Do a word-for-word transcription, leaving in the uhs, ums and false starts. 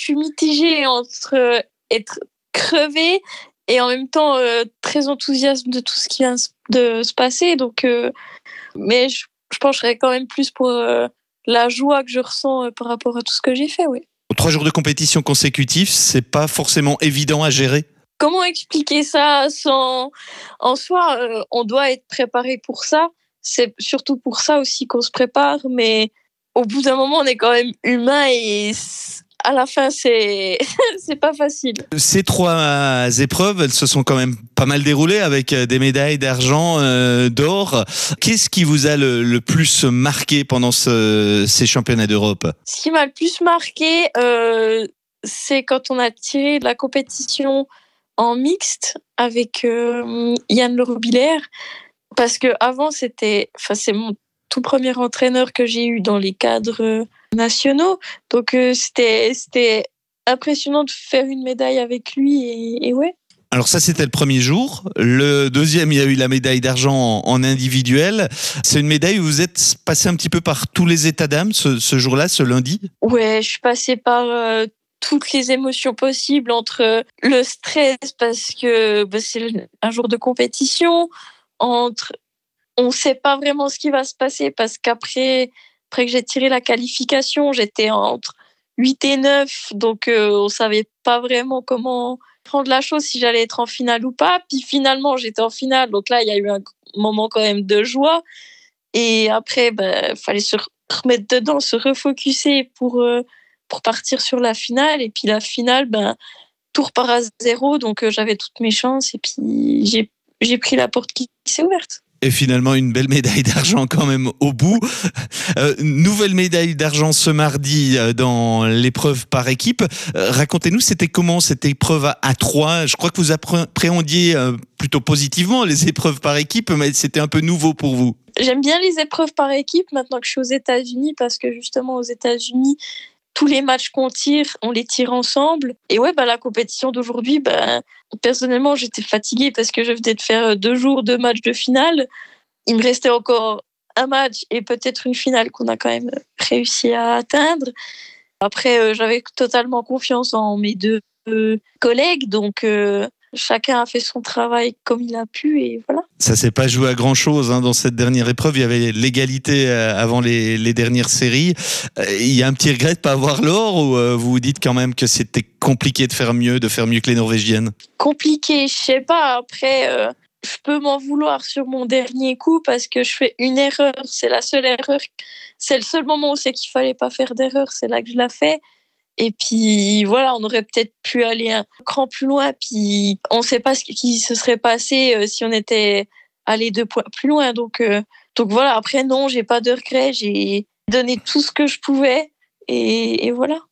suis mitigée entre euh, être crevée et en même temps euh, très enthousiaste de tout ce qui vient de se passer. Donc, euh, mais je, je pencherais quand même plus pour euh, la joie que je ressens euh, par rapport à tout ce que j'ai fait, oui. Trois jours de compétition consécutifs, c'est pas forcément évident à gérer. Comment expliquer ça sans... En soi, euh, on doit être préparé pour ça. C'est surtout pour ça aussi qu'on se prépare. Mais au bout d'un moment, on est quand même humain et à la fin, c'est c'est pas facile. Ces trois épreuves, elles se sont quand même pas mal déroulées avec des médailles d'argent, euh, d'or. Qu'est-ce qui vous a le, le plus marqué pendant ce, ces championnats d'Europe ? Ce qui m'a le plus marqué, euh, c'est quand on a tiré de la compétition en mixte avec euh, Yann Le Robillard, parce que avant c'était, enfin c'est mon tout premier entraîneur que j'ai eu dans les cadres nationaux, donc euh, c'était c'était impressionnant de faire une médaille avec lui et, et ouais. Alors ça, c'était le premier jour. Le deuxième, il y a eu la médaille d'argent en individuel. C'est une médaille où vous êtes passé un petit peu par tous les états d'âme ce, ce jour-là, ce lundi ? Ouais, je suis passée par euh, toutes les émotions possibles, entre le stress parce que bah, c'est un jour de compétition, entre on ne sait pas vraiment ce qui va se passer parce qu'après après que j'ai tiré la qualification, j'étais entre huit et neuf, donc euh, on ne savait pas vraiment comment prendre la chose, si j'allais être en finale ou pas. Puis finalement, j'étais en finale, donc là, il y a eu un moment quand même de joie. Et après, il ben, fallait se remettre dedans, se refocuser pour, euh, pour partir sur la finale. Et puis la finale, ben, tout repart à zéro, donc euh, j'avais toutes mes chances. Et puis j'ai, j'ai pris la porte qui s'est ouverte. Et finalement, une belle médaille d'argent quand même au bout. Euh, nouvelle médaille d'argent ce mardi dans l'épreuve par équipe. Euh, racontez-nous, c'était comment cette épreuve à, à trois ? Je crois que vous appréhendiez euh, plutôt positivement les épreuves par équipe, mais c'était un peu nouveau pour vous. J'aime bien les épreuves par équipe maintenant que je suis aux États-Unis, parce que justement aux États-Unis, tous les matchs qu'on tire, on les tire ensemble. Et ouais, bah, la compétition d'aujourd'hui, bah, personnellement, j'étais fatiguée parce que je venais de faire deux jours de matchs de finale. Il me restait encore un match et peut-être une finale qu'on a quand même réussi à atteindre. Après, euh, j'avais totalement confiance en mes deux euh, collègues, donc euh, chacun a fait son travail comme il a pu et voilà. Ça s'est pas joué à grand chose hein, dans cette dernière épreuve. Il y avait l'égalité euh, avant les, les dernières séries. Euh, il y a un petit regret de pas avoir l'or ou euh, vous vous dites quand même que c'était compliqué de faire mieux, de faire mieux que les Norvégiennes ? Compliqué, je sais pas. Après, euh, je peux m'en vouloir sur mon dernier coup parce que je fais une erreur. C'est la seule erreur. C'est le seul moment où c'est qu'il fallait pas faire d'erreur. C'est là que je la fais. Et puis voilà, on aurait peut-être pu aller un cran plus loin. Puis on ne sait pas ce qui se serait passé euh, si on était allé deux points plus loin. Donc, euh, donc voilà, après non, j'ai pas de regrets. J'ai donné tout ce que je pouvais et, et voilà.